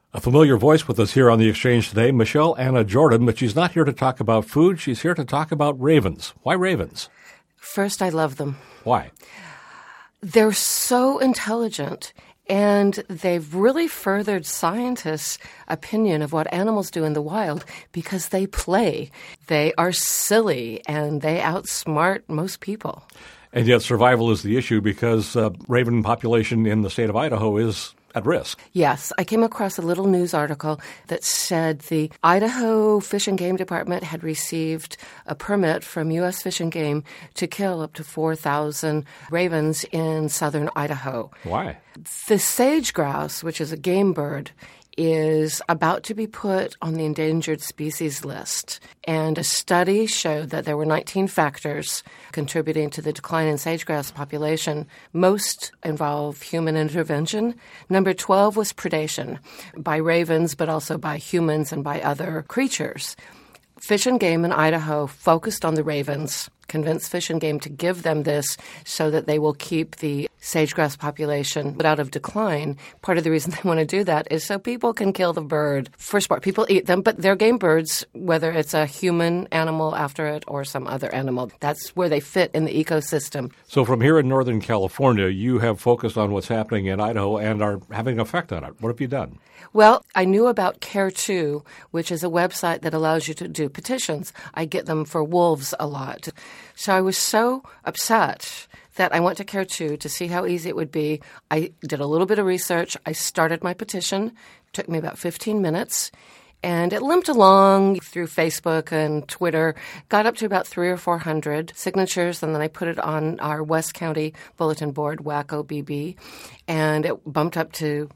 A familiar voice with us here on The Exchange today, Michelle Anna Jordan, but she's not here to talk about food. She's here to talk about ravens. Why ravens? First, I love them. Why? They're so intelligent, and they've really furthered scientists' opinion of what animals do in the wild because they play. They are silly, and they outsmart most people. And yet survival is the issue because raven population in the state of Idaho is at risk. Yes. I came across a little news article that said the Idaho Fish and Game Department had received a permit from U.S. Fish and Game to kill up to 4,000 ravens in southern Idaho. Why? The sage grouse, which is a game bird, is about to be put on the endangered species list. And a study showed that there were 19 factors contributing to the decline in sage-grouse population. Most involve human intervention. Number 12 was predation by ravens, but also by humans and by other creatures. Fish and Game in Idaho focused on the ravens, convinced Fish and Game to give them this so that they will keep the sage-grouse population out of decline. Part of the reason they want to do that is so people can kill the bird for sport. People eat them, but they're game birds, whether it's a human animal after it or some other animal. That's where they fit in the ecosystem. So from here in Northern California, you have focused on what's happening in Idaho and are having an effect on it. What have you done? Well, I knew about Care2, which is a website that allows you to do petitions. I get them for wolves a lot. So I was so upset that I went to Care2 to see how easy it would be. I did a little bit of research. I started my petition. It took me about 15 minutes. And it limped along through Facebook and Twitter, got up to about 300 or 400 signatures, and then I put it on our West County bulletin board, WACO BB, and it bumped up to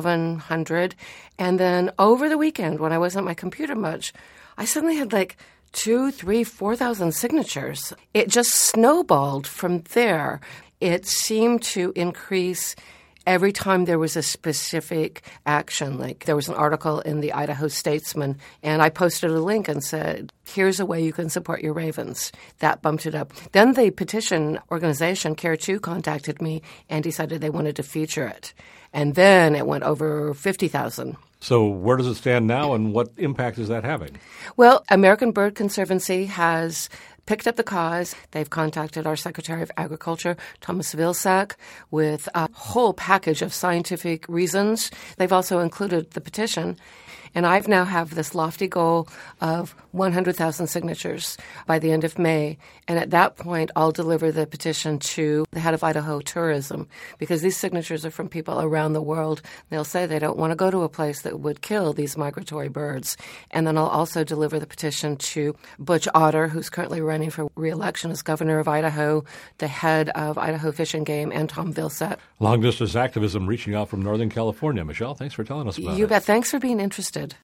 700. And then over the weekend, when I wasn't at my computer much, I suddenly had like 2,000, 3,000, 4,000 signatures. It just snowballed from there. It seemed to increase every time there was a specific action. Like there was an article in the Idaho Statesman, and I posted a link and said, here's a way you can support your ravens. That bumped it up. Then the petition organization, Care2, contacted me and decided they wanted to feature it. And then it went over 50,000. So where does it stand now, and what impact is that having? Well, American Bird Conservancy has picked up the cause. They've contacted our Secretary of Agriculture, Thomas Vilsack, with a whole package of scientific reasons. They've also included the petition. And I now have this lofty goal of 100,000 signatures by the end of May. And at that point, I'll deliver the petition to the head of Idaho Tourism, because these signatures are from people around the world. They'll say they don't want to go to a place that would kill these migratory birds. And then I'll also deliver the petition to Butch Otter, who's currently running for re-election as governor of Idaho, the head of Idaho Fish and Game, and Tom Vilsack. Long-distance activism reaching out from Northern California. Michelle, thanks for telling us about it. You bet. Thanks for being interested.